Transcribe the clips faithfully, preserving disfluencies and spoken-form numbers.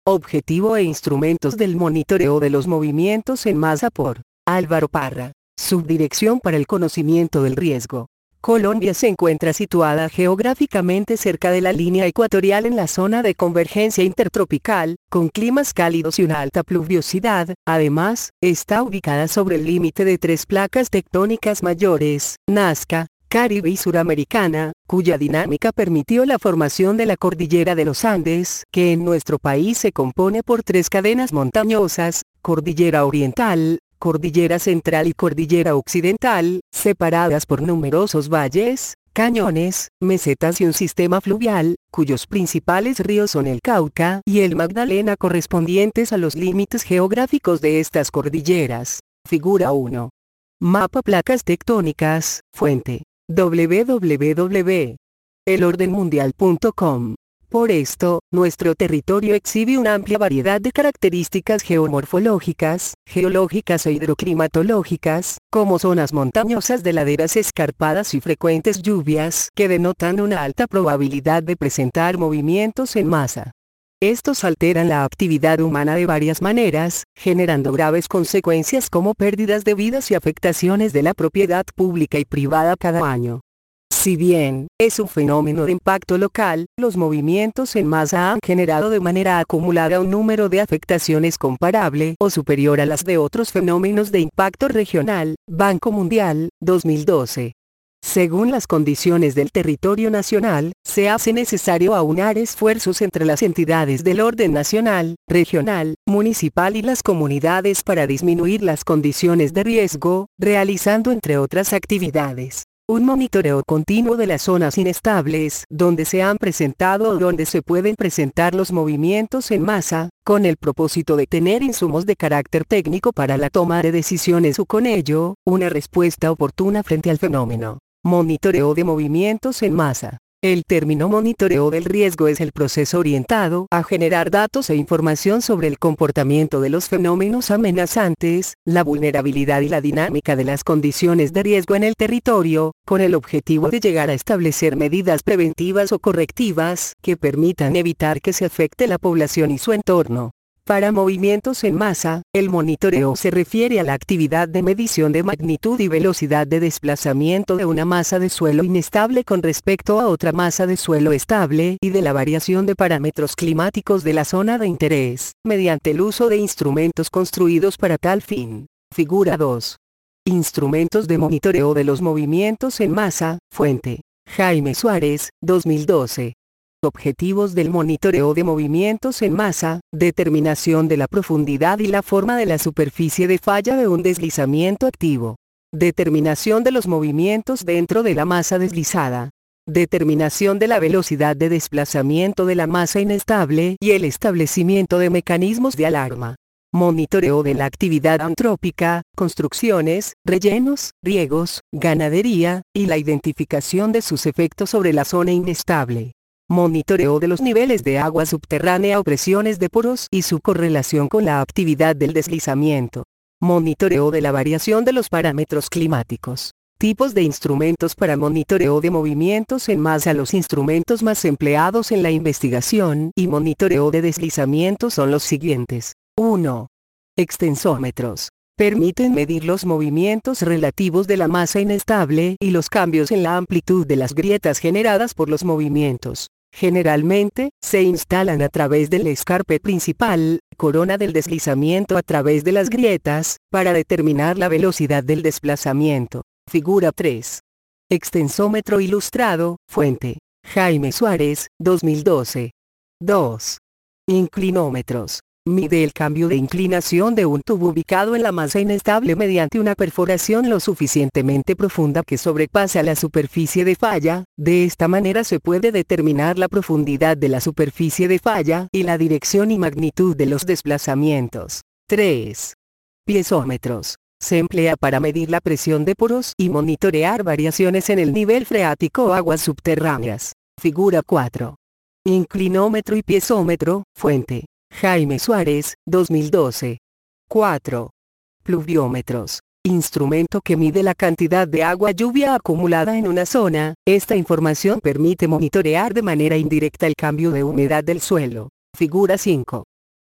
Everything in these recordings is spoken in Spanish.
Objetivo e instrumentos del monitoreo de los movimientos en masa por Álvaro Parra, Subdirección para el Conocimiento del Riesgo. Colombia se encuentra situada geográficamente cerca de la línea ecuatorial en la zona de convergencia intertropical, con climas cálidos y una alta pluviosidad. Además, está ubicada sobre el límite de tres placas tectónicas mayores, Nazca, Caribe y Suramericana, cuya dinámica permitió la formación de la cordillera de los Andes, que en nuestro país se compone por tres cadenas montañosas: Cordillera Oriental, Cordillera Central y Cordillera Occidental, separadas por numerosos valles, cañones, mesetas y un sistema fluvial, cuyos principales ríos son el Cauca y el Magdalena, correspondientes a los límites geográficos de estas cordilleras. Figura uno. Mapa placas tectónicas, fuente doble u doble u doble u punto el orden mundial punto com. Por esto, nuestro territorio exhibe una amplia variedad de características geomorfológicas, geológicas e hidroclimatológicas, como zonas montañosas de laderas escarpadas y frecuentes lluvias, que denotan una alta probabilidad de presentar movimientos en masa. Estos alteran la actividad humana de varias maneras, generando graves consecuencias como pérdidas de vidas y afectaciones de la propiedad pública y privada cada año. Si bien es un fenómeno de impacto local, los movimientos en masa han generado de manera acumulada un número de afectaciones comparable o superior a las de otros fenómenos de impacto regional. Banco Mundial, dos mil doce. Según las condiciones del territorio nacional, se hace necesario aunar esfuerzos entre las entidades del orden nacional, regional, municipal y las comunidades para disminuir las condiciones de riesgo, realizando entre otras actividades un monitoreo continuo de las zonas inestables donde se han presentado o donde se pueden presentar los movimientos en masa, con el propósito de tener insumos de carácter técnico para la toma de decisiones o con ello, una respuesta oportuna frente al fenómeno. Monitoreo de movimientos en masa. El término monitoreo del riesgo es el proceso orientado a generar datos e información sobre el comportamiento de los fenómenos amenazantes, la vulnerabilidad y la dinámica de las condiciones de riesgo en el territorio, con el objetivo de llegar a establecer medidas preventivas o correctivas que permitan evitar que se afecte la población y su entorno. Para movimientos en masa, el monitoreo se refiere a la actividad de medición de magnitud y velocidad de desplazamiento de una masa de suelo inestable con respecto a otra masa de suelo estable y de la variación de parámetros climáticos de la zona de interés, mediante el uso de instrumentos construidos para tal fin. Figura dos. Instrumentos de monitoreo de los movimientos en masa, fuente Jaime Suárez, dos mil doce. Objetivos del monitoreo de movimientos en masa: determinación de la profundidad y la forma de la superficie de falla de un deslizamiento activo. Determinación de los movimientos dentro de la masa deslizada. Determinación de la velocidad de desplazamiento de la masa inestable y el establecimiento de mecanismos de alarma. Monitoreo de la actividad antrópica, construcciones, rellenos, riegos, ganadería, y la identificación de sus efectos sobre la zona inestable. Monitoreo de los niveles de agua subterránea o presiones de poros y su correlación con la actividad del deslizamiento. Monitoreo de la variación de los parámetros climáticos. Tipos de instrumentos para monitoreo de movimientos en masa. Los instrumentos más empleados en la investigación y monitoreo de deslizamientos son los siguientes. uno. Extensómetros. Permiten medir los movimientos relativos de la masa inestable y los cambios en la amplitud de las grietas generadas por los movimientos. Generalmente, se instalan a través del escarpe principal, corona del deslizamiento a través de las grietas, para determinar la velocidad del desplazamiento. Figura tres. Extensómetro ilustrado, fuente Jaime Suárez, dos mil doce. dos. Inclinómetros. Mide el cambio de inclinación de un tubo ubicado en la masa inestable mediante una perforación lo suficientemente profunda que sobrepasa la superficie de falla. De esta manera se puede determinar la profundidad de la superficie de falla y la dirección y magnitud de los desplazamientos. tres. Piezómetros. Se emplea para medir la presión de poros y monitorear variaciones en el nivel freático o aguas subterráneas. Figura cuatro. Inclinómetro y piezómetro, fuente Jaime Suárez, dos mil doce. cuatro. Pluviómetros. Instrumento que mide la cantidad de agua lluvia acumulada en una zona. Esta información permite monitorear de manera indirecta el cambio de humedad del suelo. Figura cinco.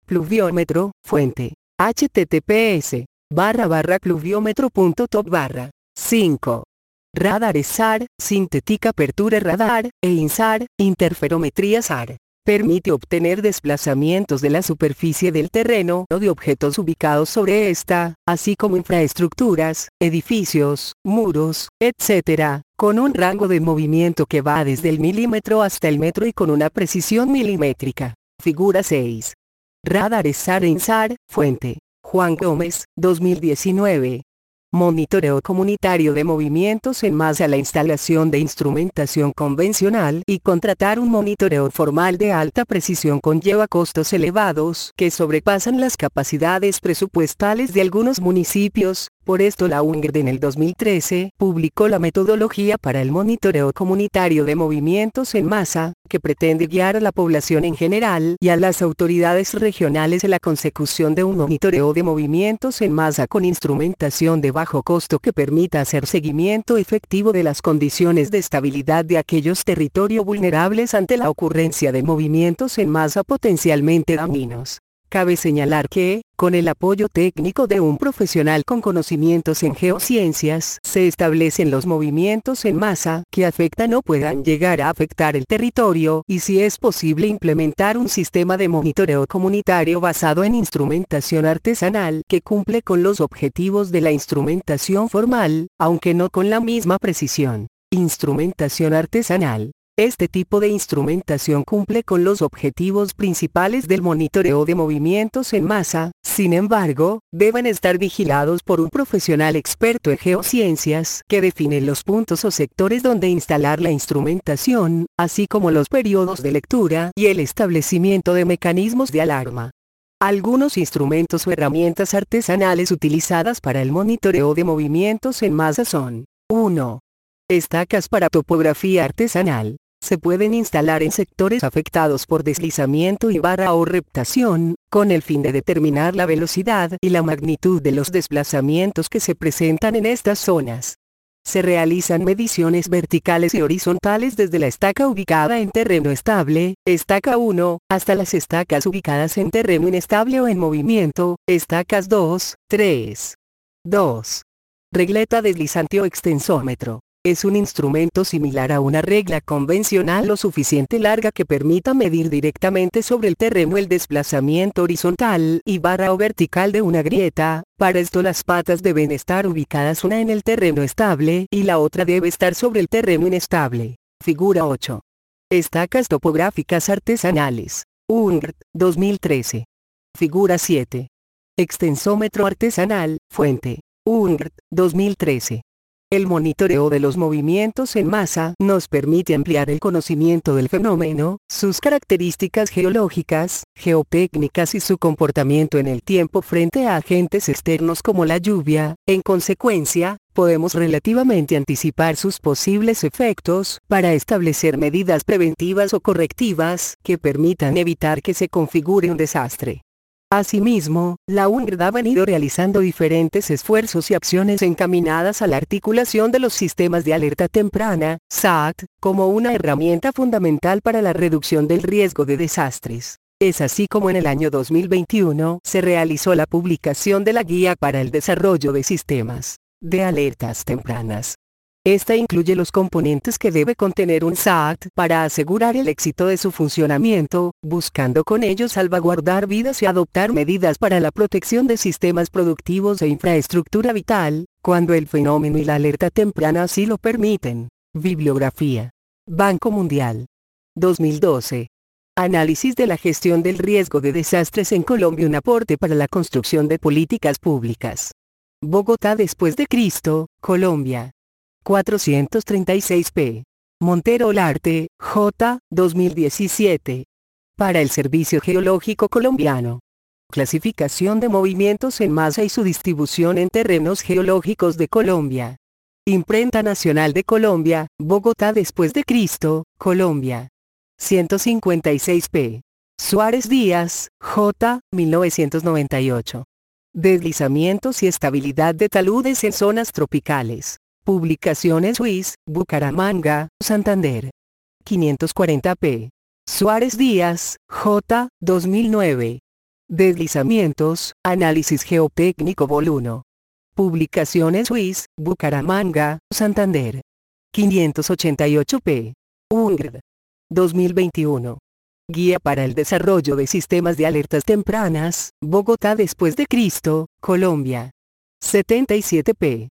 Pluviómetro, fuente. https barra barra pluviómetro.top barra. cinco. Radar S A R, Sintética Apertura Radar, e INSAR, Interferometría S A R. Permite obtener desplazamientos de la superficie del terreno o de objetos ubicados sobre esta, así como infraestructuras, edificios, muros, etcétera, con un rango de movimiento que va desde el milímetro hasta el metro y con una precisión milimétrica. Figura seis. Radar S A R e INSAR, fuente. Juan Gómez, dos mil diecinueve. Monitoreo comunitario de movimientos en masa. La instalación de instrumentación convencional y contratar un monitoreo formal de alta precisión conlleva costos elevados que sobrepasan las capacidades presupuestales de algunos municipios. Por esto la U N G R D en el dos mil trece publicó la metodología para el monitoreo comunitario de movimientos en masa, que pretende guiar a la población en general y a las autoridades regionales en la consecución de un monitoreo de movimientos en masa con instrumentación de bajo costo que permita hacer seguimiento efectivo de las condiciones de estabilidad de aquellos territorios vulnerables ante la ocurrencia de movimientos en masa potencialmente dañinos. Cabe señalar que, con el apoyo técnico de un profesional con conocimientos en geociencias, se establecen los movimientos en masa que afectan o puedan llegar a afectar el territorio y si es posible implementar un sistema de monitoreo comunitario basado en instrumentación artesanal que cumple con los objetivos de la instrumentación formal, aunque no con la misma precisión. Instrumentación artesanal. Este tipo de instrumentación cumple con los objetivos principales del monitoreo de movimientos en masa, sin embargo, deben estar vigilados por un profesional experto en geociencias que define los puntos o sectores donde instalar la instrumentación, así como los periodos de lectura y el establecimiento de mecanismos de alarma. Algunos instrumentos o herramientas artesanales utilizadas para el monitoreo de movimientos en masa son: uno. Estacas para topografía artesanal. Se pueden instalar en sectores afectados por deslizamiento y barra o reptación, con el fin de determinar la velocidad y la magnitud de los desplazamientos que se presentan en estas zonas. Se realizan mediciones verticales y horizontales desde la estaca ubicada en terreno estable, estaca uno, hasta las estacas ubicadas en terreno inestable o en movimiento, estacas dos, tres. dos. Regleta deslizante o extensómetro. Es un instrumento similar a una regla convencional lo suficiente larga que permita medir directamente sobre el terreno el desplazamiento horizontal y barra o vertical de una grieta. Para esto las patas deben estar ubicadas una en el terreno estable y la otra debe estar sobre el terreno inestable. Figura ocho. Estacas topográficas artesanales. U N G R D, dos mil trece. Figura siete. Extensómetro artesanal, fuente. U N G R D, dos mil trece. El monitoreo de los movimientos en masa nos permite ampliar el conocimiento del fenómeno, sus características geológicas, geotécnicas y su comportamiento en el tiempo frente a agentes externos como la lluvia. En consecuencia, podemos relativamente anticipar sus posibles efectos para establecer medidas preventivas o correctivas que permitan evitar que se configure un desastre. Asimismo, la U N G R D ha venido realizando diferentes esfuerzos y acciones encaminadas a la articulación de los sistemas de alerta temprana, S A T, como una herramienta fundamental para la reducción del riesgo de desastres. Es así como en el año dos mil veintiuno se realizó la publicación de la Guía para el Desarrollo de Sistemas de Alertas Tempranas. Esta incluye los componentes que debe contener un S A T para asegurar el éxito de su funcionamiento, buscando con ello salvaguardar vidas y adoptar medidas para la protección de sistemas productivos e infraestructura vital, cuando el fenómeno y la alerta temprana así lo permiten. Bibliografía. Banco Mundial. dos mil doce. Análisis de la gestión del riesgo de desastres en Colombia, un aporte para la construcción de políticas públicas. Bogotá después de Cristo, Colombia. cuatrocientos treinta y seis p. Montero Olarte, J. dos mil diecisiete. Para el Servicio Geológico Colombiano. Clasificación de movimientos en masa y su distribución en terrenos geológicos de Colombia. Imprenta Nacional de Colombia, Bogotá después de Cristo, Colombia. ciento cincuenta y seis p. Suárez Díaz, J. mil novecientos noventa y ocho. Deslizamientos y estabilidad de taludes en zonas tropicales. Publicaciones Suiz, Bucaramanga, Santander. quinientos cuarenta p. Suárez Díaz, J. dos mil nueve. Deslizamientos, Análisis Geotécnico Vol uno. Publicaciones Suiz, Bucaramanga, Santander. quinientos ochenta y ocho p. U N G R. dos mil veintiuno. Guía para el desarrollo de sistemas de alertas tempranas, Bogotá después de Cristo, Colombia. setenta y siete p.